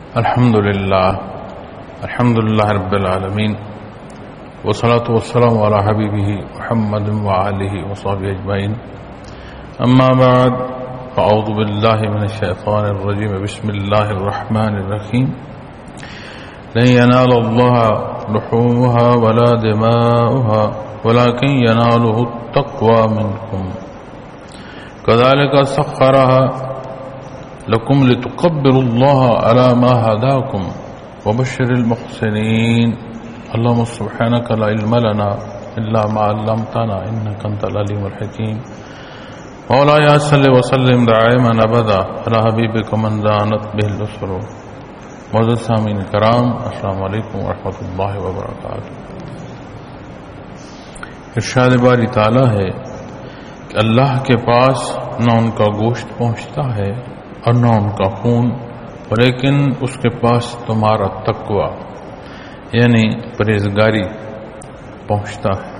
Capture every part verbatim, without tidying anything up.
الحمد لله الحمد لله رب العالمين والصلاة والسلام على حبيبه محمد وآله وصحبه أجمعين. أما بعد فأعوذ بالله من الشيطان الرجيم. بسم الله الرحمن الرحيم. لن ينال الله لحومها ولا دماؤها ولكن يناله التقوى منكم كذلك سخرها لكم لتكبروا الله على ما هداكم وبشر المحسنين. اللهم سبحانك لا علم لنا إلا ما علمتنا إنك أنت العليم الحكيم. مولاي صل وسلم دائما أبدا على حبيبك من دانت به الأسر. معزز سامعین کرام، السلام علیکم ورحمۃ اللہ وبرکاتہ. ارشاد باری تعالیٰ ہے کہ اللہ کے پاس نہ ان کا گوشت پہنچتا ہے اور نہ ان کا خون، لیکن اس کے پاس تمہارا تقوی یعنی پرہیزگاری پہنچتا ہے.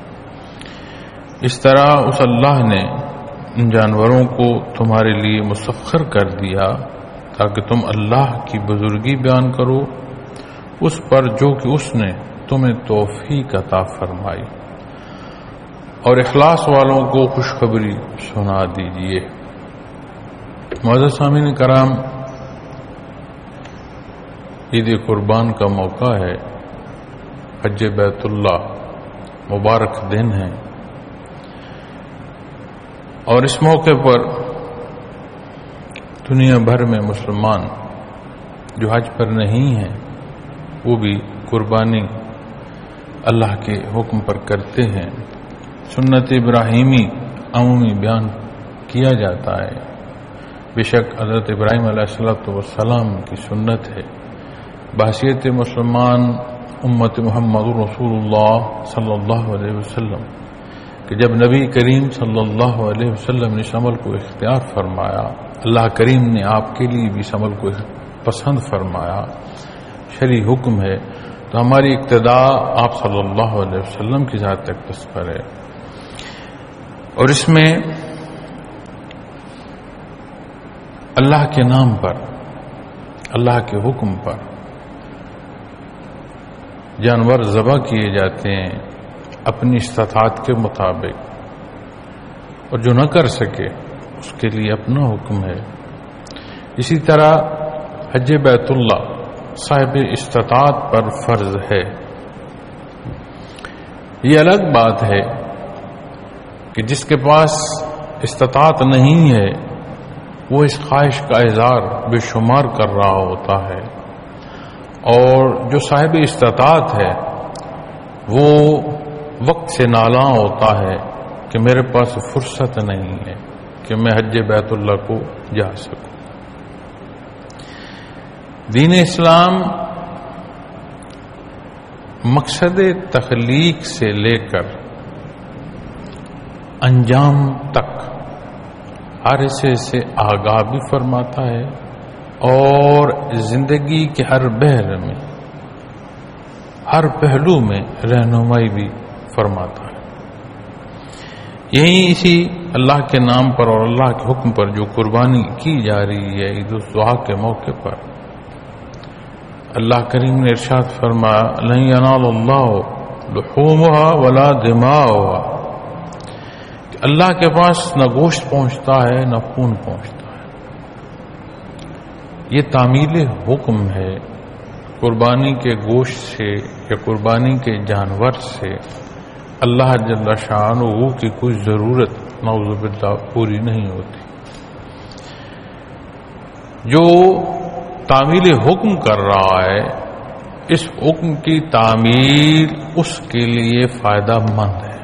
اس طرح اس اللہ نے ان جانوروں کو تمہارے لیے مسخر کر دیا تاکہ تم اللہ کی بزرگی بیان کرو اس پر جو کہ اس نے تمہیں توفیق عطا فرمائی، اور اخلاص والوں کو خوشخبری سنا دیجیے. معزز سامعین کرام، عید قربان کا موقع ہے، حج بیت اللہ مبارک دن ہے، اور اس موقع پر دنیا بھر میں مسلمان جو حج پر نہیں ہیں وہ بھی قربانی اللہ کے حکم پر کرتے ہیں. سنت ابراہیمی عمومی بیان کیا جاتا ہے. بے شک حضرت ابراہیم علیہ الصلوۃ والسلام کی سنت ہے بحیثیت مسلمان امت محمد رسول اللہ صلی اللہ علیہ وسلم کہ جب نبی کریم صلی اللہ علیہ وسلم نے اس عمل کو اختیار فرمایا، اللہ کریم نے آپ کے لیے بھی اس عمل کو پسند فرمایا، شرعی حکم ہے، تو ہماری اقتداء آپ صلی اللہ علیہ وسلم کی ذات اقدس پر ہے. اور اس میں اللہ کے نام پر، اللہ کے حکم پر جانور ذبح کیے جاتے ہیں اپنی استطاعت کے مطابق، اور جو نہ کر سکے اس کے لیے اپنا حکم ہے. اسی طرح حج بیت اللہ صاحب استطاعت پر فرض ہے. یہ الگ بات ہے کہ جس کے پاس استطاعت نہیں ہے وہ اس خواہش کا اظہار بے شمار کر رہا ہوتا ہے، اور جو صاحب استطاعت ہے وہ وقت سے نالاں ہوتا ہے کہ میرے پاس فرصت نہیں ہے کہ میں حج بیت اللہ کو جا سکوں. دین اسلام مقصد تخلیق سے لے کر انجام تک ہر حصے سے آگاہ بھی فرماتا ہے اور زندگی کے ہر بحر میں، ہر پہلو میں رہنمائی بھی فرماتا ہے. یہی اسی اللہ کے نام پر اور اللہ کے حکم پر جو قربانی کی جا رہی ہے عید الاضحیٰ کے موقع پر، اللہ کریم نے ارشاد فرمایا لن ینال اللہ لحومها ولا دماؤها، کہ اللہ کے پاس نہ گوشت پہنچتا ہے نہ خون پہنچتا ہے. یہ تعمیل حکم ہے. قربانی کے گوشت سے یا قربانی کے جانور سے اللہ جل شانہ کی کوئی ضرورت نعوذ باللہ پوری نہیں ہوتی. جو تعمیل حکم کر رہا ہے اس حکم کی تعمیل اس کے لیے فائدہ مند ہے.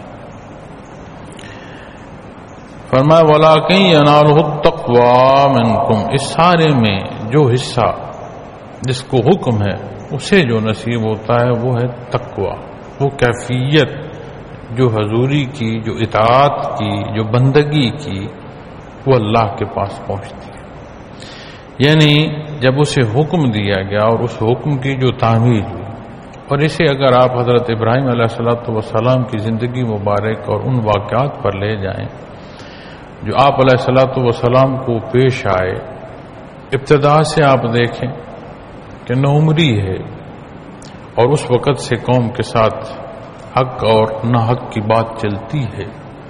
فرمایا وَلَٰكِن يَنَالُهُ التَّقْوَىٰ مِنكُمْ، اس سارے میں جو حصہ جس کو حکم ہے اسے جو نصیب ہوتا ہے وہ ہے تقویٰ، وہ کیفیت جو حضوری کی، جو اطاعت کی، جو بندگی کی، وہ اللہ کے پاس پہنچتی ہے. یعنی جب اسے حکم دیا گیا اور اس حکم کی جو تعمیل ہوئی، اور اسے اگر آپ حضرت ابراہیم علیہ الصلوۃ والسلام کی زندگی مبارک اور ان واقعات پر لے جائیں جو آپ علیہ الصلوۃ والسلام کو پیش آئے، ابتدا سے آپ دیکھیں کہ نوعمری ہے، اور اس وقت سے قوم کے ساتھ حق اور نہ حق کی بات چلتی ہے.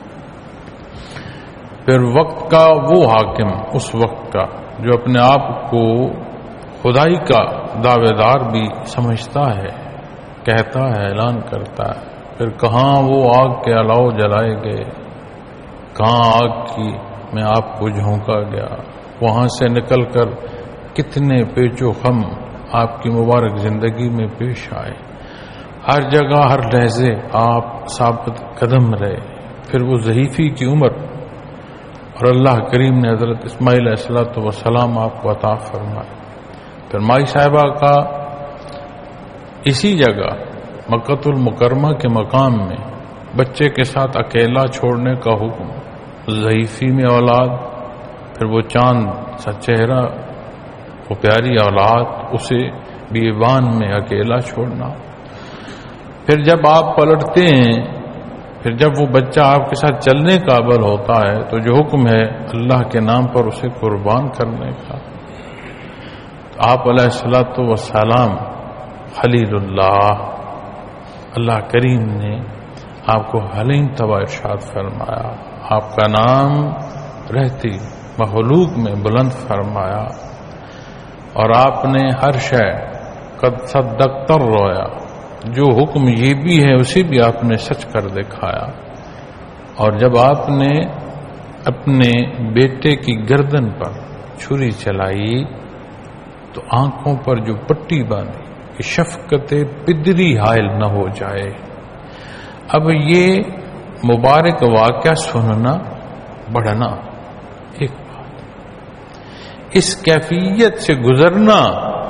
پھر وقت کا وہ حاکم، اس وقت کا جو اپنے آپ کو خدائی کا دعوے دار بھی سمجھتا ہے، کہتا ہے، اعلان کرتا ہے، پھر کہاں وہ آگ کے الاؤ جلائے گئے، کہاں آگ کی میں آپ کو جھونکا گیا، وہاں سے نکل کر کتنے پیچ و خم آپ کی مبارک زندگی میں پیش آئے، ہر جگہ ہر لحظے آپ ثابت قدم رہے. پھر وہ ضعیفی کی عمر، اور اللہ کریم نے حضرت اسماعیل علیہ الصلوۃ والسلام آپ کو عطا فرمائے. پھر مائی صاحبہ کا اسی جگہ مکۃ المکرمہ کے مقام میں بچے کے ساتھ اکیلا چھوڑنے کا حکم، ضعیفی میں اولاد، پھر وہ چاند سا چہرہ، وہ پیاری اولاد، اسے بیابان میں اکیلا چھوڑنا. پھر جب آپ پلٹتے ہیں، پھر جب وہ بچہ آپ کے ساتھ چلنے قابل ہوتا ہے تو جو حکم ہے اللہ کے نام پر اسے قربان کرنے کا. آپ علیہ الصلوۃ والسلام خلیل اللہ، اللہ کریم نے آپ کو حلیم طبع ارشاد فرمایا، آپ کا نام رہتی مخلوق میں بلند فرمایا، اور آپ نے ہر شے قد صدقت الرؤیا، جو حکم یہ بھی ہے اسے بھی آپ نے سچ کر دکھایا. اور جب آپ نے اپنے بیٹے کی گردن پر چھری چلائی تو آنکھوں پر جو پٹی باندھی کہ شفقت پدری حائل نہ ہو جائے. اب یہ مبارک واقعہ سننا بڑھنا ایک بات، اس کیفیت سے گزرنا،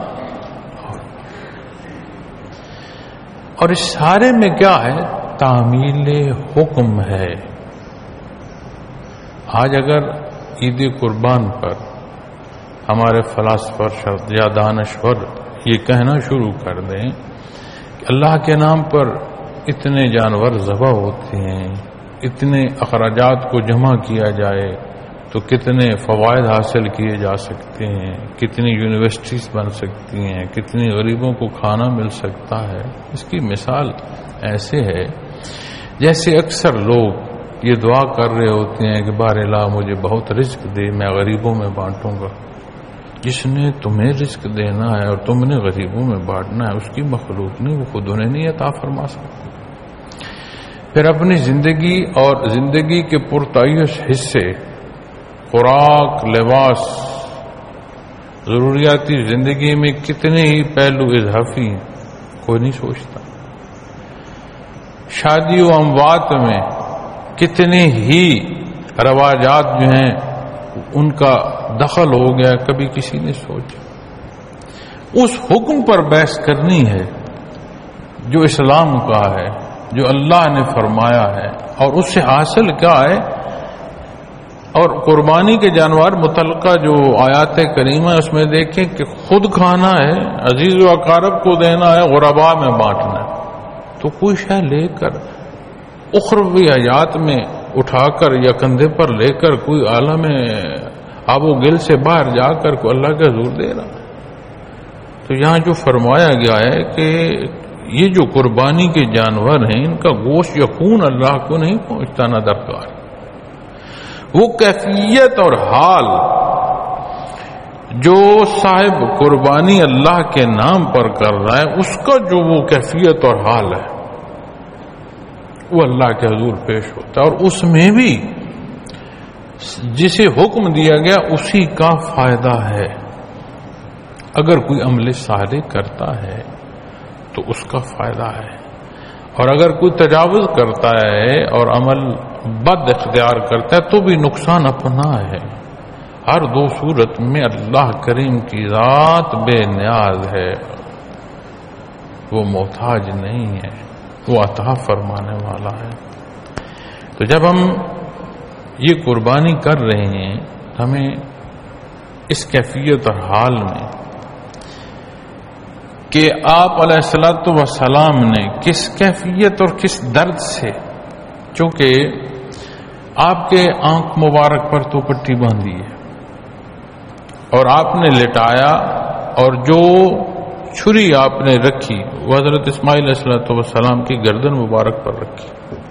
اور اس سارے میں کیا ہے؟ تعمیل حکم ہے. آج اگر عید قربان پر ہمارے فلاسفر یا دانشور یہ کہنا شروع کر دیں کہ اللہ کے نام پر اتنے جانور ذبح ہوتے ہیں، اتنے اخراجات کو جمع کیا جائے تو کتنے فوائد حاصل کیے جا سکتے ہیں، کتنی یونیورسٹیز بن سکتی ہیں، کتنی غریبوں کو کھانا مل سکتا ہے. اس کی مثال ایسے ہے جیسے اکثر لوگ یہ دعا کر رہے ہوتے ہیں کہ بار الہ مجھے بہت رزق دے، میں غریبوں میں بانٹوں گا. جس نے تمہیں رزق دینا ہے اور تم نے غریبوں میں بانٹنا ہے، اس کی مخلوق نہیں، وہ خود انہیں نہیں عطا فرما سکتی. پھر اپنی زندگی اور زندگی کے پرتعیش حصے، خوراک، لباس، ضروریاتی زندگی میں کتنے ہی پہلو اضافی ہیں، کوئی نہیں سوچتا. شادی و اموات میں کتنے ہی رواجات جو ہیں ان کا دخل ہو گیا، کبھی کسی نے سوچا. اس حکم پر بحث کرنی ہے جو اسلام کا ہے، جو اللہ نے فرمایا ہے، اور اس سے حاصل کیا ہے. اور قربانی کے جانور متعلقہ جو آیات کریمہ اس میں دیکھیں کہ خود کھانا ہے، عزیز و اقارب کو دینا ہے، غرباء میں بانٹنا ہے. تو کوئی شے لے کر اخروی حیات میں اٹھا کر یا کندھے پر لے کر کوئی عالم آب و گل سے باہر جا کر کوئی اللہ کا حضور دے رہا. تو یہاں جو فرمایا گیا ہے کہ یہ جو قربانی کے جانور ہیں ان کا گوشت یا خون اللہ کو نہیں پہنچتا نہ درکار. وہ کیفیت اور حال جو صاحب قربانی اللہ کے نام پر کر رہا ہے، اس کا جو وہ کیفیت اور حال ہے وہ اللہ کے حضور پیش ہوتا ہے. اور اس میں بھی جسے حکم دیا گیا اسی کا فائدہ ہے. اگر کوئی عمل صالح کرتا ہے تو اس کا فائدہ ہے، اور اگر کوئی تجاوز کرتا ہے اور عمل بد اختیار کرتا ہے تو بھی نقصان اپنا ہے. ہر دو صورت میں اللہ کریم کی ذات بے نیاز ہے، وہ محتاج نہیں ہے، وہ عطا فرمانے والا ہے. تو جب ہم یہ قربانی کر رہے ہیں ہمیں اس کیفیت اور حال میں کہ آپ علیہ الصلوۃ والسلام نے کس کیفیت اور کس درد سے، چونکہ آپ کے آنکھ مبارک پر تو پٹی باندھی ہے اور آپ نے لٹایا، اور جو چھری آپ نے رکھی وہ حضرت اسماعیل علیہ السلام کی گردن مبارک پر رکھی،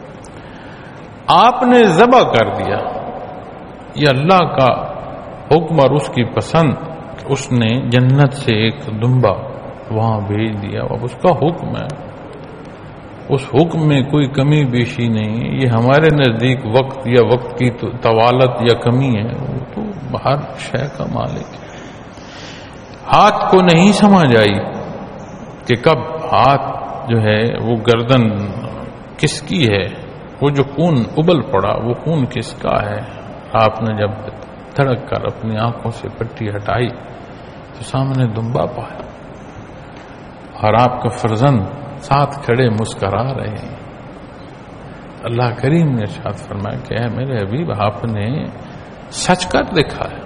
آپ نے ذبح کر دیا، یہ اللہ کا حکم اور اس کی پسند کہ اس نے جنت سے ایک دمبا وہاں بھیج دیا، اب اس کا حکم ہے، اس حکم میں کوئی کمی بیشی نہیں ہے۔ یہ ہمارے نزدیک وقت یا وقت کی طوالت یا کمی ہے، وہ تو ہر شے کا مالک ہے۔ ہاتھ کو نہیں سمجھ آئی کہ کب ہاتھ جو ہے وہ گردن کس کی ہے، وہ جو خون ابل پڑا وہ خون کس کا ہے۔ آپ نے جب دھڑک کر اپنی آنکھوں سے پٹی ہٹائی تو سامنے دمبا پایا، اور آپ کا فرزند ساتھ کھڑے مسکرا رہے ہیں۔ اللہ کریم نے ارشاد فرمایا کہ اے میرے حبیب، آپ نے سچ کر دکھا ہے۔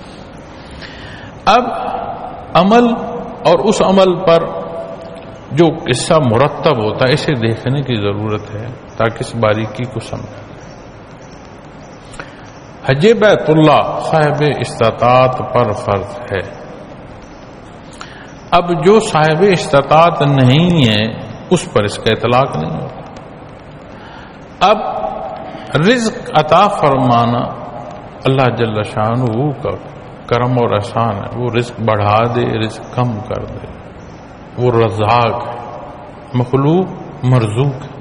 اب عمل اور اس عمل پر جو قصہ مرتب ہوتا ہے اسے دیکھنے کی ضرورت ہے تاکہ اس باریکی کو سمجھیں۔ حج بیت اللہ صاحب استطاعت پر فرض ہے۔ اب جو صاحب استطاعت نہیں ہے اس پر اس کا اطلاق نہیں ہوتا۔ اب رزق عطا فرمانا اللہ جل شانہ کا کرم اور احسان ہے، وہ رزق بڑھا دے، رزق کم کر دے، وہ رزاق ہے، مخلوق مرزوق ہے۔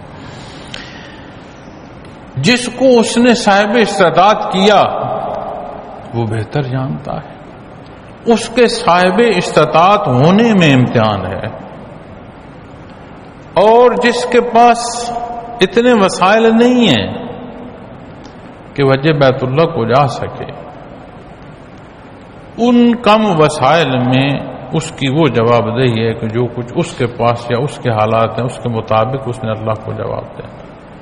جس کو اس نے صاحب استطاعت کیا وہ بہتر جانتا ہے، اس کے صاحب استطاعت ہونے میں امتحان ہے، اور جس کے پاس اتنے وسائل نہیں ہیں کہ وہ حج بیت اللہ کو جا سکے، ان کم وسائل میں اس کی وہ جواب دہی ہے کہ جو کچھ اس کے پاس یا اس کے حالات ہیں اس کے مطابق اس نے اللہ کو جواب دینا۔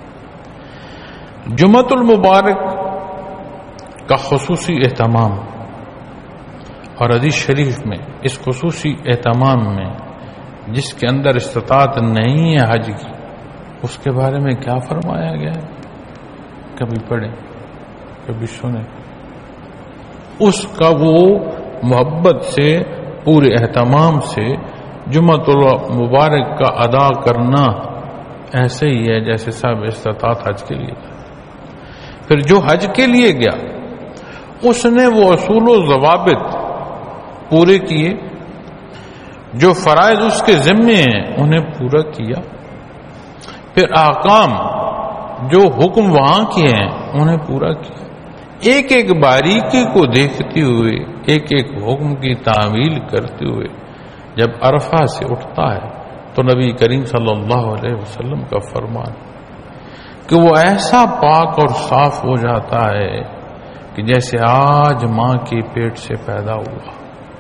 جمعۃ المبارک کا خصوصی اہتمام، اور حدیث شریف میں اس خصوصی اہتمام میں جس کے اندر استطاعت نہیں ہے حج کی، اس کے بارے میں کیا فرمایا گیا ہے؟ کبھی پڑھیں، کبھی سنیں، اس کا وہ محبت سے پورے اہتمام سے جمعۃ المبارک کا ادا کرنا ایسے ہی ہے جیسے صاحب استطاعت حج کے لیے۔ پھر جو حج کے لیے گیا اس نے وہ اصول و ضوابط پورے کیے، جو فرائض اس کے ذمے ہیں انہیں پورا کیا، پھر احکام جو حکم وہاں کے ہیں انہیں پورا کیا، ایک ایک باریکی کو دیکھتے ہوئے، ایک ایک حکم کی تعمیل کرتے ہوئے جب عرفہ سے اٹھتا ہے تو نبی کریم صلی اللہ علیہ وسلم کا فرمان کہ وہ ایسا پاک اور صاف ہو جاتا ہے کہ جیسے آج ماں کے پیٹ سے پیدا ہوا۔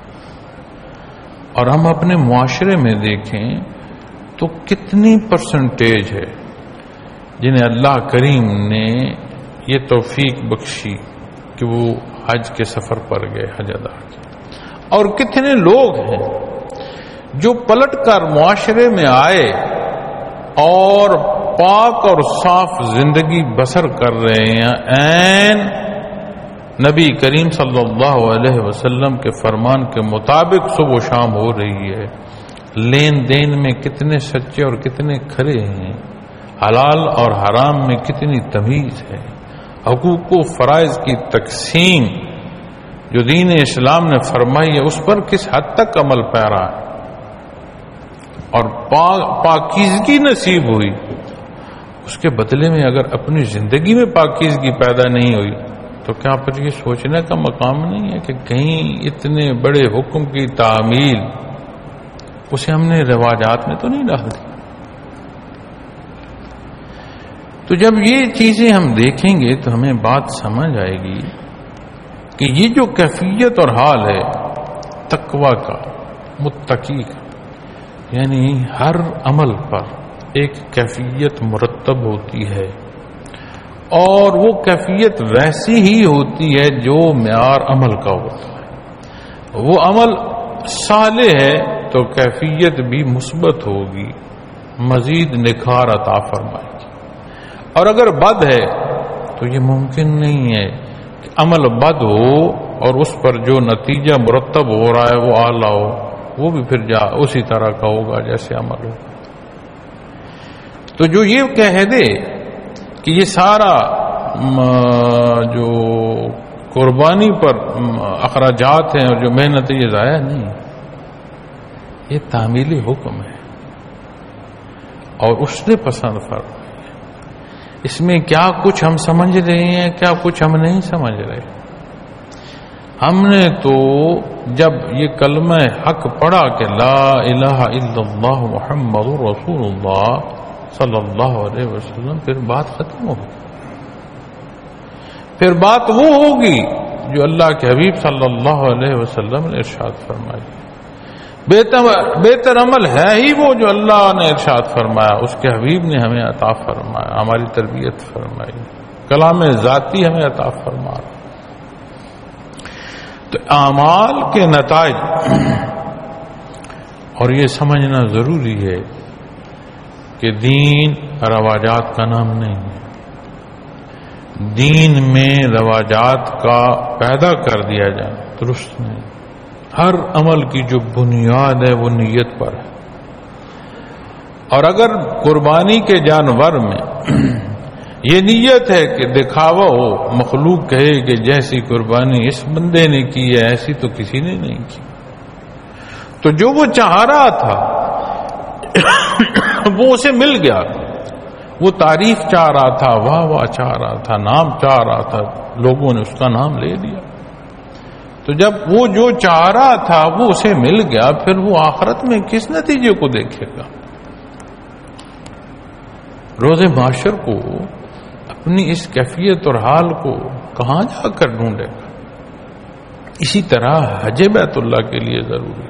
اور ہم اپنے معاشرے میں دیکھیں تو کتنی پرسنٹیج ہے جنہیں اللہ کریم نے یہ توفیق بخشی کہ وہ حج کے سفر پر گئے، حج ادا کیا، اور کتنے لوگ ہیں جو پلٹ کر معاشرے میں آئے اور پاک اور صاف زندگی بسر کر رہے ہیں، عین نبی کریم صلی اللہ علیہ وسلم کے فرمان کے مطابق صبح و شام ہو رہی ہے، لین دین میں کتنے سچے اور کتنے کھرے ہیں، حلال اور حرام میں کتنی تمیز ہے، حقوق و فرائض کی تقسیم جو دین اسلام نے فرمائی ہے اس پر کس حد تک عمل پیرا ہے، اور پاکیزگی نصیب ہوئی، اس کے بدلے میں اگر اپنی زندگی میں پاکیزگی پیدا نہیں ہوئی تو کیا پھر یہ سوچنے کا مقام نہیں ہے کہ کہیں اتنے بڑے حکم کی تعمیل اسے ہم نے رواجات میں تو نہیں ڈال دی؟ تو جب یہ چیزیں ہم دیکھیں گے تو ہمیں بات سمجھ آئے گی کہ یہ جو کیفیت اور حال ہے تقوی کا، متقی کا، یعنی ہر عمل پر ایک کیفیت مرتب ہوتی ہے، اور وہ کیفیت ویسی ہی ہوتی ہے جو معیار عمل کا ہوتا ہے۔ وہ عمل صالح ہے تو کیفیت بھی مثبت ہوگی، مزید نکھار عطا فرمائے گی، اور اگر بد ہے تو یہ ممکن نہیں ہے کہ عمل بد ہو اور اس پر جو نتیجہ مرتب ہو رہا ہے وہ اعلیٰ ہو، وہ بھی پھر جا اسی طرح کا ہوگا جیسے عمل ہو. تو جو یہ کہہ دے کہ یہ سارا جو قربانی پر اخراجات ہیں اور جو محنت ہے یہ ضائع نہیں، یہ تعمیلی حکم ہے اور اس نے پسند فرمایا. اس میں کیا کچھ ہم سمجھ رہے ہیں، کیا کچھ ہم نہیں سمجھ رہے. ہم نے تو جب یہ کلمہ حق پڑھا کہ لا الہ الا اللہ محمد رسول اللہ صلی اللہ علیہ وسلم، پھر بات ختم ہوگی. پھر بات وہ ہوگی جو اللہ کے حبیب صلی اللہ علیہ وسلم نے ارشاد فرمائی. بہتر عمل ہے ہی وہ جو اللہ نے ارشاد فرمایا، اس کے حبیب نے ہمیں عطا فرمایا، ہماری تربیت فرمائی، کلام ذاتی ہمیں عطا فرمایا. تو اعمال کے نتائج، اور یہ سمجھنا ضروری ہے کہ دین رواجات کا نام نہیں ہے. دین میں رواجات کا پیدا کر دیا جائے درست نہیں. ہر عمل کی جو بنیاد ہے وہ نیت پر ہے. اور اگر قربانی کے جانور میں یہ نیت ہے کہ دکھاوا ہو، مخلوق کہے کہ جیسی قربانی اس بندے نے کی ہے ایسی تو کسی نے نہیں کی، تو جو وہ چاہ رہا تھا وہ اسے مل گیا. وہ تعریف چاہ رہا تھا، واہ واہ چاہ رہا تھا، نام چاہ رہا تھا، لوگوں نے اس کا نام لے لیا. تو جب وہ جو چاہ رہا تھا وہ اسے مل گیا، پھر وہ آخرت میں کس نتیجے کو دیکھے گا؟ روز محشر کو اپنی اس کیفیت اور حال کو کہاں جا کر ڈھونڈے گا؟ اسی طرح حج بیت اللہ کے لیے ضروری.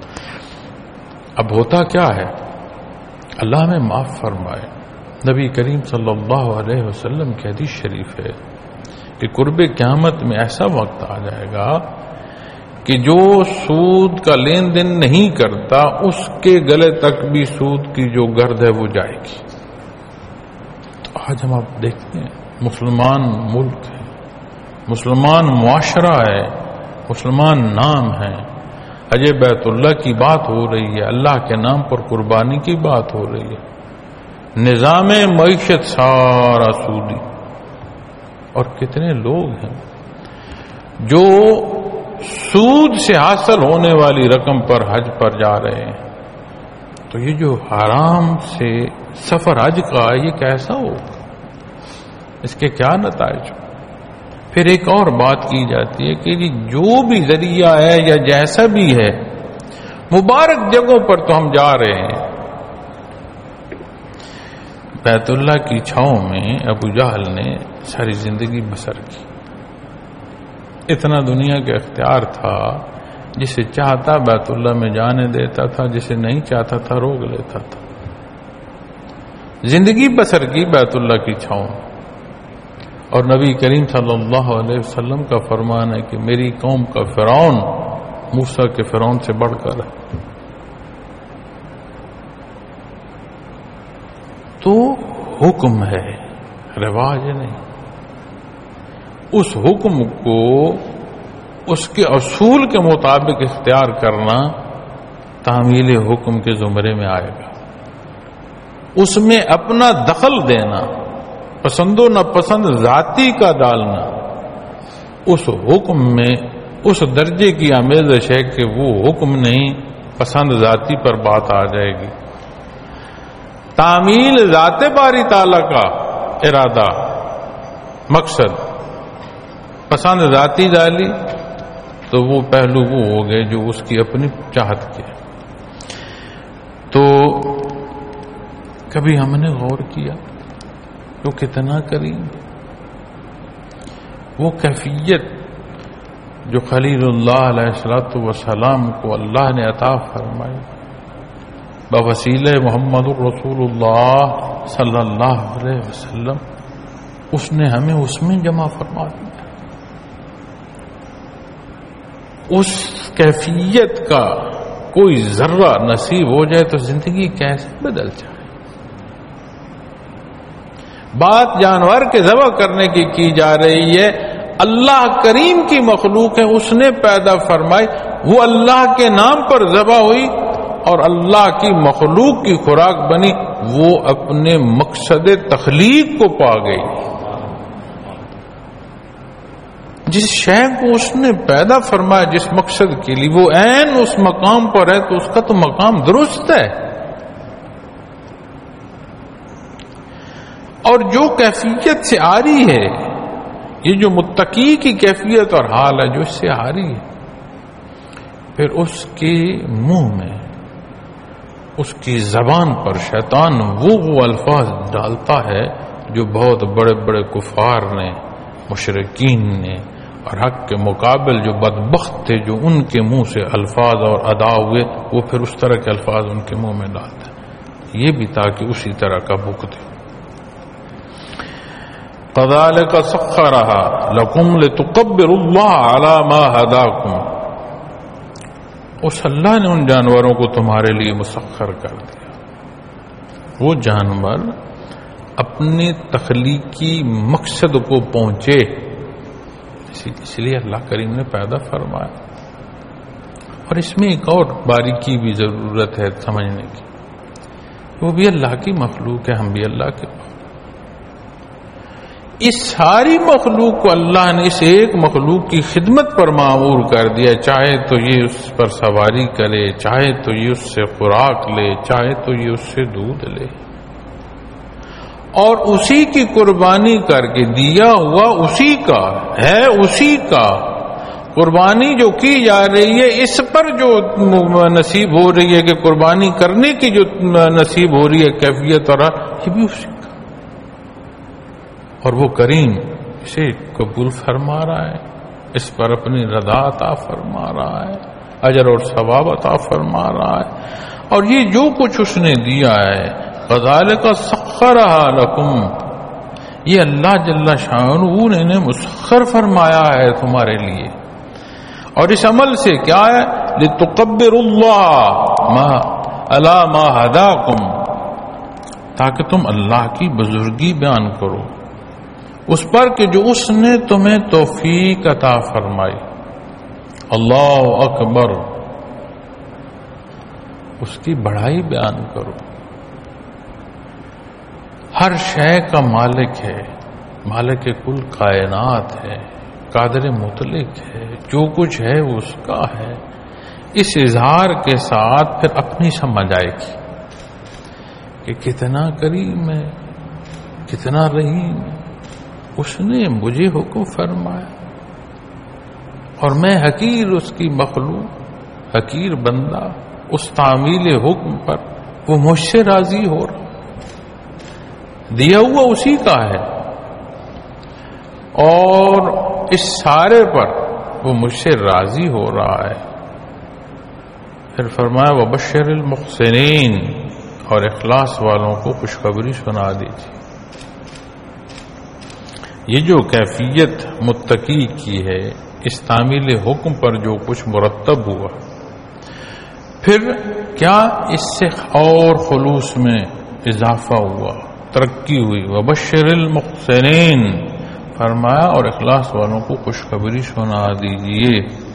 اب ہوتا کیا ہے، اللہ ہمیں معاف فرمائے. نبی کریم صلی اللہ علیہ وسلم کی حدیث شریف ہے کہ قرب قیامت میں ایسا وقت آ جائے گا کہ جو سود کا لین دین نہیں کرتا اس کے گلے تک بھی سود کی جو گرد ہے وہ جائے گی. تو آج ہم آپ دیکھتے ہیں مسلمان ملک ہے، مسلمان معاشرہ ہے، مسلمان نام ہے، حج بیت اللہ کی بات ہو رہی ہے، اللہ کے نام پر قربانی کی بات ہو رہی ہے، نظام معیشت سارا سودی. اور کتنے لوگ ہیں جو سود سے حاصل ہونے والی رقم پر حج پر جا رہے ہیں. تو یہ جو حرام سے سفر حج کا یہ کیسا ہوگا، اس کے کیا نتائج؟ پھر ایک اور بات کی جاتی ہے کہ جو بھی ذریعہ ہے یا جیسا بھی ہے، مبارک جگہوں پر تو ہم جا رہے ہیں. بیت اللہ کی چھاؤں میں ابو جہل نے ساری زندگی بسر کی. اتنا دنیا کا اختیار تھا، جسے چاہتا بیت اللہ میں جانے دیتا تھا، جسے نہیں چاہتا تھا روک لیتا تھا. زندگی بسر کی بیت اللہ کی چھاؤں. اور نبی کریم صلی اللہ علیہ وسلم کا فرمان ہے کہ میری قوم کا فرعون موسیٰ کے فرعون سے بڑھ کر ہے. تو حکم ہے، رواج نہیں. اس حکم کو اس کے اصول کے مطابق اختیار کرنا تعمیل حکم کے زمرے میں آئے گا. اس میں اپنا دخل دینا، پسند و ناپسند ذاتی کا ڈالنا، اس حکم میں اس درجے کی آمیزش ہے کہ وہ حکم نہیں، پسند ذاتی پر بات آ جائے گی. تعمیل ذات باری تعالیٰ کا ارادہ مقصد، پسند ذاتی ڈالی تو وہ پہلو وہ ہو گئے جو اس کی اپنی چاہت کے. تو کبھی ہم نے غور کیا تو کتنا کریم وہ کیفیت جو خلیل اللہ علیہ الصلوۃ والسلام کو اللہ نے عطا فرمائی بوسیلہ محمد الرسول اللہ صلی اللہ علیہ وسلم، اس نے ہمیں اس میں جمع فرما دیا. اس کیفیت کا کوئی ذرہ نصیب ہو جائے تو زندگی کیسے بدل جائے. بات جانور کے ذبح کرنے کی کی جا رہی ہے، اللہ کریم کی مخلوق ہے، اس نے پیدا فرمائی، وہ اللہ کے نام پر ذبح ہوئی اور اللہ کی مخلوق کی خوراک بنی، وہ اپنے مقصد تخلیق کو پا گئی۔ جس شے کو اس نے پیدا فرمایا جس مقصد کے لیے، وہ عین اس مقام پر ہے تو اس کا تو مقام درست ہے۔ اور جو کیفیت سے آ رہی ہے، یہ جو متقی کی کیفیت اور حال ہے جو اس سے آ رہی ہے، پھر اس کے منہ میں، اس کی زبان پر شیطان وہ وہ الفاظ ڈالتا ہے جو بہت بڑے بڑے کفار نے، مشرکین نے اور حق کے مقابل جو بدبخت تھے، جو ان کے منہ سے الفاظ اور ادا ہوئے، وہ پھر اس طرح کے الفاظ ان کے منہ میں ڈالتا ہے، یہ بھی تاکہ اسی طرح کا بغض دے۔ كذلك سخرها لكم لتكبروا الله على ما هداكم، اس اللہ نے ان جانوروں کو تمہارے لیے مسخر کر دیا۔ وہ جانور اپنے تخلیقی مقصد کو پہنچے، اس لیے اللہ کریم نے پیدا فرمایا۔ اور اس میں ایک اور باریکی بھی ضرورت ہے سمجھنے کی، وہ بھی اللہ کی مخلوق ہے، ہم بھی اللہ کے مخلوق۔ اس ساری مخلوق کو اللہ نے اس ایک مخلوق کی خدمت پر معمور کر دیا، چاہے تو یہ اس پر سواری کرے، چاہے تو یہ اس سے خوراک لے، چاہے تو یہ اس سے دودھ لے، اور اسی کی قربانی کر کے دیا ہوا اسی کا ہے، اسی کا قربانی جو کی جا رہی ہے، اس پر جو نصیب ہو رہی ہے کہ قربانی کرنے کی جو نصیب ہو رہی ہے کیفیت، اور یہ بھی اسی کا، اور وہ کریم اسے قبول فرما رہا ہے، اس پر اپنی رضا عطا فرما رہا ہے، اجر اور ثواب عطا فرما رہا ہے۔ اور یہ جو کچھ اس نے دیا ہے، كذلك سخرها لكم، یہ اللہ جل شانہ نے انہیں مسخر فرمایا ہے تمہارے لیے۔ اور اس عمل سے کیا ہے؟ لتكبروا الله ما على ما هداكم، تاکہ تم اللہ کی بزرگی بیان کرو اس پر کہ جو اس نے تمہیں توفیق عطا فرمائی۔ اللہ اکبر، اس کی بڑائی بیان کرو۔ ہر شے کا مالک ہے، مالک کل کائنات ہے، قادر مطلق ہے، جو کچھ ہے وہ اس کا ہے۔ اس اظہار کے ساتھ پھر اپنی سمجھ آئے گی کہ کتنا کریم ہے، کتنا رحیم ہے، اس نے مجھے حکم فرمایا اور میں حقیر اس کی مخلوق، حقیر بندہ، اس تعمیل حکم پر وہ مجھ سے راضی ہو رہا، دیا ہوا اسی کا ہے، اور اس سارے پر وہ مجھ سے راضی ہو رہا ہے۔ پھر فرمایا وبشر المحسنین، اور اخلاص والوں کو خوشخبری سنا دیجیے۔ یہ جو کیفیت متقی کی ہے، اس تعمیل حکم پر جو کچھ مرتب ہوا، پھر کیا اس سے اور خلوص میں اضافہ ہوا، ترقی ہوئی۔ وبشر المحسنین فرمایا اور اخلاص والوں کو خوشخبری سنا دیجیے۔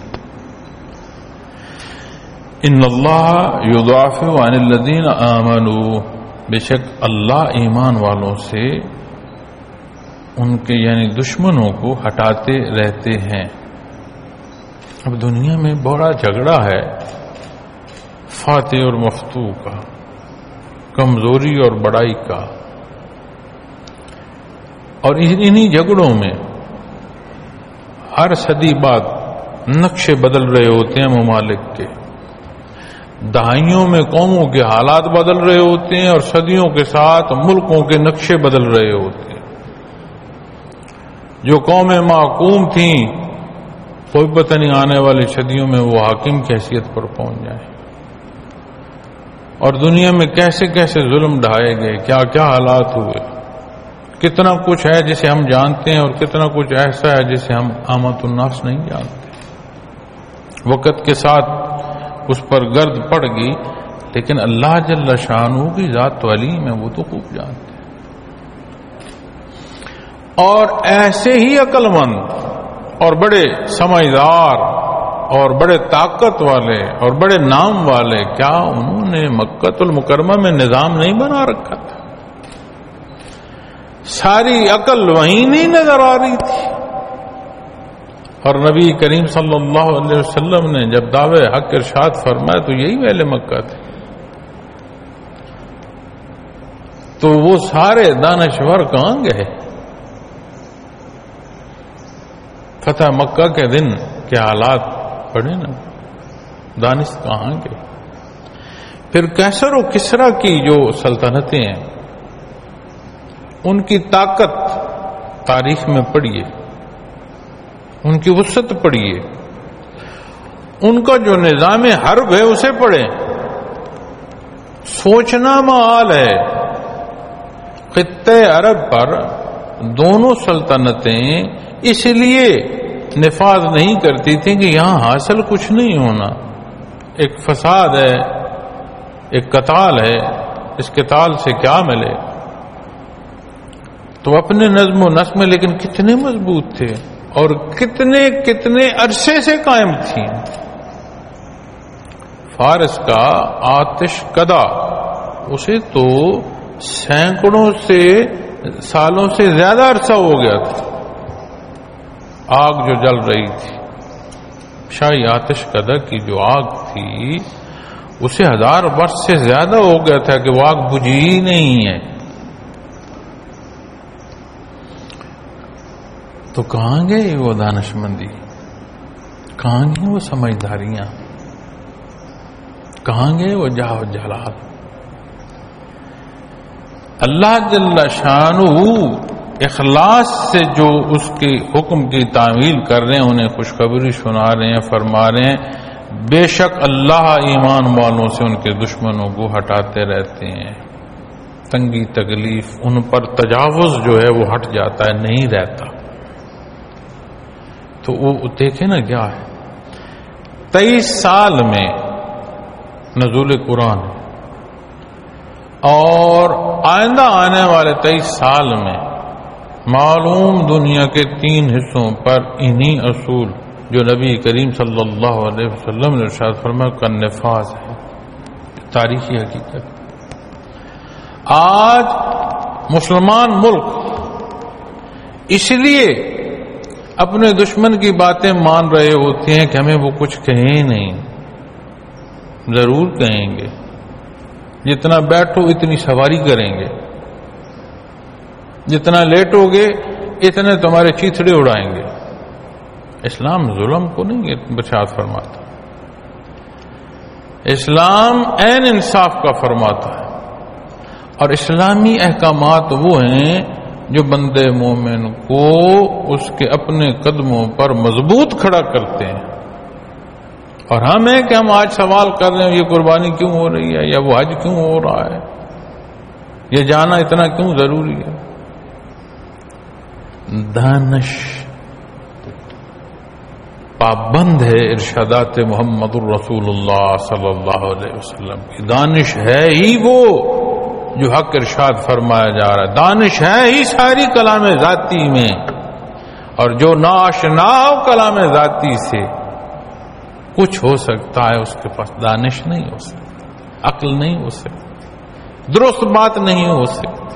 ان اللہ یضاعف عن الذین آمنوا، بے شک اللہ ایمان والوں سے ان کے یعنی دشمنوں کو ہٹاتے رہتے ہیں۔ اب دنیا میں بڑا جھگڑا ہے فاتح اور مفتوح کا، کمزوری اور بڑائی کا، اور انہی جھگڑوں میں ہر صدی بعد نقشے بدل رہے ہوتے ہیں ممالک کے، دہائیوں میں قوموں کے حالات بدل رہے ہوتے ہیں، اور صدیوں کے ساتھ ملکوں کے نقشے بدل رہے ہوتے ہیں۔ جو قومیں محکوم تھیں، کوئی پتہ نہیں آنے والی صدیوں میں وہ حاکم کی حیثیت پر پہنچ جائیں، اور دنیا میں کیسے کیسے ظلم ڈھائے گئے، کیا کیا حالات ہوئے، کتنا کچھ ہے جسے ہم جانتے ہیں اور کتنا کچھ ایسا ہے جسے ہم عامت الناس نہیں جانتے۔ وقت کے ساتھ اس پر گرد پڑ گئی، لیکن اللہ جل شانہ کی ذات تو علیم ہے، وہ تو خوب جانتے ہیں۔ اور ایسے ہی عقل مند اور بڑے سمجھدار اور بڑے طاقت والے اور بڑے نام والے، کیا انہوں نے مکۃ المکرمہ میں نظام نہیں بنا رکھا تھا؟ ساری عقل وہیں نہیں نظر آ رہی تھی؟ اور نبی کریم صلی اللہ علیہ وسلم نے جب دعوے حق ارشاد فرمایا تو یہی اہل مکہ تھے. تو وہ سارے دانشور کہاں گئے؟ فتح مکہ کے دن کے حالات پڑھے نا، دانش کہاں گئے؟ پھر کیسر و کسرا کی جو سلطنتیں ہیں ان کی طاقت تاریخ میں پڑھیے، ان کی وسعت پڑھیے، ان کا جو نظام حرب ہے اسے پڑھیں. سوچنا محال ہے. خطے عرب پر دونوں سلطنتیں اس لیے نفاذ نہیں کرتی تھیں کہ یہاں حاصل کچھ نہیں ہونا. ایک فساد ہے، ایک قتال ہے، اس قتال سے کیا ملے؟ تو اپنے نظم و نسق میں لیکن کتنے مضبوط تھے اور کتنے کتنے عرصے سے قائم تھیں. فارس کا آتش کدا، اسے تو سینکڑوں سے سالوں سے زیادہ عرصہ ہو گیا تھا. آگ جو جل رہی تھی، شاہی آتش کدا کی جو آگ تھی اسے ہزار برس سے زیادہ ہو گیا تھا کہ وہ آگ بجھی ہی نہیں ہے. تو کہاں گئے وہ دانش مندی؟ کہاں گئے وہ سمجھداریاں؟ کہاں گئے وہ جاہ و جلال؟ اللہ جل شانہ اخلاص سے جو اس کے حکم کی تعمیل کر رہے ہیں انہیں خوشخبری سنا رہے ہیں، فرما رہے ہیں بے شک اللہ ایمان والوں سے ان کے دشمنوں کو ہٹاتے رہتے ہیں. تنگی تکلیف ان پر تجاوز جو ہے وہ ہٹ جاتا ہے، نہیں رہتا. تو وہ دیکھیں نا کیا ہے، تیئیس سال میں نزول قرآن اور آئندہ آنے والے تیئیس سال میں معلوم دنیا کے تین حصوں پر انہی اصول جو نبی کریم صلی اللہ علیہ وسلم نے ارشاد فرمایا کا نفاذ ہے. تاریخی حقیقت. آج مسلمان ملک اس لیے اپنے دشمن کی باتیں مان رہے ہوتے ہیں کہ ہمیں وہ کچھ کہیں نہیں. ضرور کہیں گے، جتنا بیٹھو اتنی سواری کریں گے، جتنا لیٹو گے اتنے تمہارے چیتڑے اڑائیں گے. اسلام ظلم کو نہیں بچات فرماتا، اسلام عین انصاف کا فرماتا ہے. اور اسلامی احکامات وہ ہیں جو بندے مومن کو اس کے اپنے قدموں پر مضبوط کھڑا کرتے ہیں. اور ہم ہیں کہ ہم آج سوال کر رہے ہیں یہ قربانی کیوں ہو رہی ہے، یا وہ حج کیوں ہو رہا ہے، یہ جانا اتنا کیوں ضروری ہے. دانش پابند ہے ارشادات محمد الرسول اللہ صلی اللہ علیہ وسلم کی. دانش ہے ہی وہ جو حق ارشاد فرمایا جا رہا ہے. دانش ہے ہی ساری کلام ذاتی میں. اور جو ناشنا ہو کلام ذاتی سے کچھ ہو سکتا ہے، اس کے پاس دانش نہیں ہو سکتی، عقل نہیں ہو سکتی، درست بات نہیں ہو سکتی.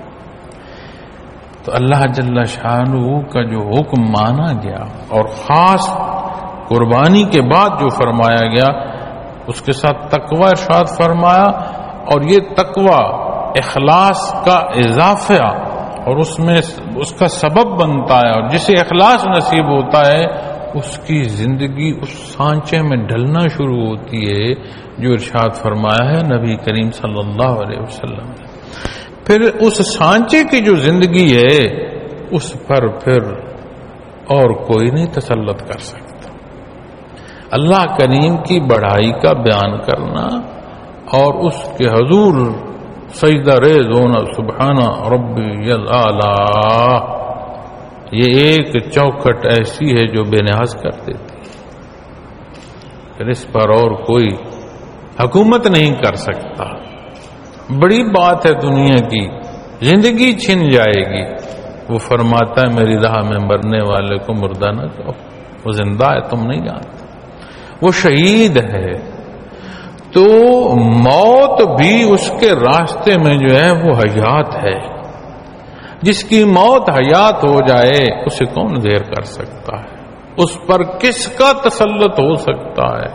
تو اللہ جل شانہ کا جو حکم مانا گیا اور خاص قربانی کے بعد جو فرمایا گیا اس کے ساتھ تقوی ارشاد فرمایا. اور یہ تقوی اخلاص کا اضافہ اور اس میں اس کا سبب بنتا ہے. اور جسے اخلاص نصیب ہوتا ہے اس کی زندگی اس سانچے میں ڈھلنا شروع ہوتی ہے جو ارشاد فرمایا ہے نبی کریم صلی اللہ علیہ وسلم نے. پھر اس سانچے کی جو زندگی ہے اس پر پھر اور کوئی نہیں تسلط کر سکتا. اللہ کریم کی بڑائی کا بیان کرنا اور اس کے حضور سجدہ ریز ہونا سبحان ربی الاعلی، یہ ایک چوکھٹ ایسی ہے جو بے نیاز کر دیتی. پھر اس پر اور کوئی حکومت نہیں کر سکتا. بڑی بات ہے دنیا کی، زندگی چھن جائے گی وہ فرماتا ہے میری راہ میں مرنے والے کو مردہ نہ جاؤ، وہ زندہ ہے تم نہیں جانتے، وہ شہید ہے۔ تو موت بھی اس کے راستے میں جو ہے وہ حیات ہے۔ جس کی موت حیات ہو جائے اسے کون زیر کر سکتا ہے؟ اس پر کس کا تسلط ہو سکتا ہے؟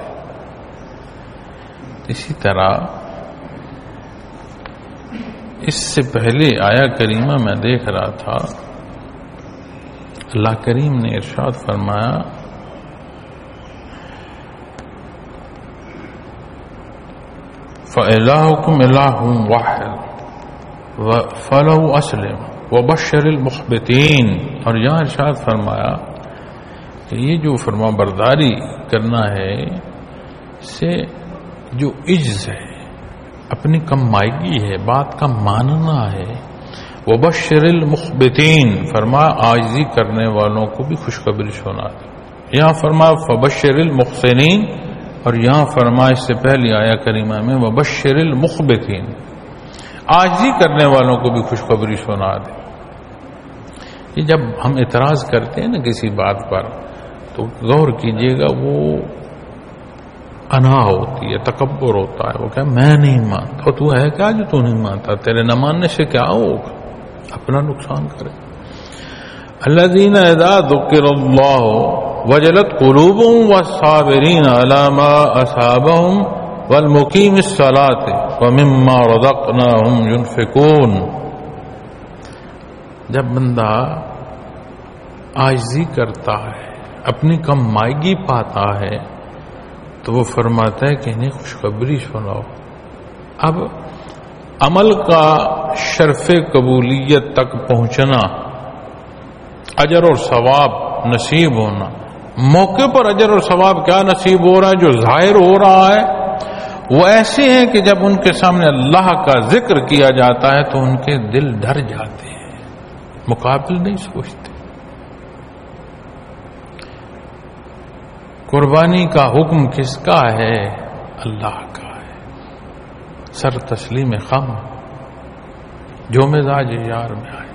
اسی طرح اس سے پہلے آیا کریمہ میں دیکھ رہا تھا، اللہ کریم نے ارشاد فرمایا فَإِلَٰهُكُمْ إِلَٰهٌ وَاحِدٌ فَلَهُ أَسْلِمْ وَبَشِّرِ الْمُخْبِتِينَ۔ اور یہاں ارشاد فرمایا کہ یہ جو فرما برداری کرنا ہے سے جو عجز ہے، اپنی کم مائگی ہے، بات کا ماننا ہے، وَبَشِّرِ الْمُخْبِتِينَ فرما عاجزی کرنے والوں کو بھی خوشخبری سنا دے۔ یہاں فرما فَبَشِّرِ الْمُحْسِنِينَ، اور یہاں فرما اس سے پہلی آیا کریمہ میں وَبَشِّرِ الْمُخْبِتِينَ، عاجزی کرنے والوں کو بھی خوشخبری سنا دے۔ یہ جب ہم اعتراض کرتے ہیں نا کسی بات پر تو غور کیجئے گا، وہ انا ہوتی ہے، تکبر ہوتا ہے، وہ کہ میں نہیں مانتا، تو ہے کیا جو تو نہیں مانتا؟ تیرے نہ ماننے سے کیا ہوگا؟ اپنا نقصان کرے۔ الذین اذا ذکر اللہ وجلت قلوبهم والصابرین علی ما اصابهم والمقیم الصلاة ومما رزقناهم ينفقون۔ جب بندہ عاجزی کرتا ہے، اپنی کم مائگی پاتا ہے، تو وہ فرماتا ہے کہ انہیں خوشخبری سناؤ۔ اب عمل کا شرف قبولیت تک پہنچنا، اجر اور ثواب نصیب ہونا، موقع پر اجر اور ثواب کیا نصیب ہو رہا ہے؟ جو ظاہر ہو رہا ہے وہ ایسے ہیں کہ جب ان کے سامنے اللہ کا ذکر کیا جاتا ہے تو ان کے دل ڈر جاتے ہیں، مقابل نہیں سوچتے۔ قربانی کا حکم کس کا ہے؟ اللہ کا ہے۔ سر تسلیم خم، جو مزاج یار میں آئے۔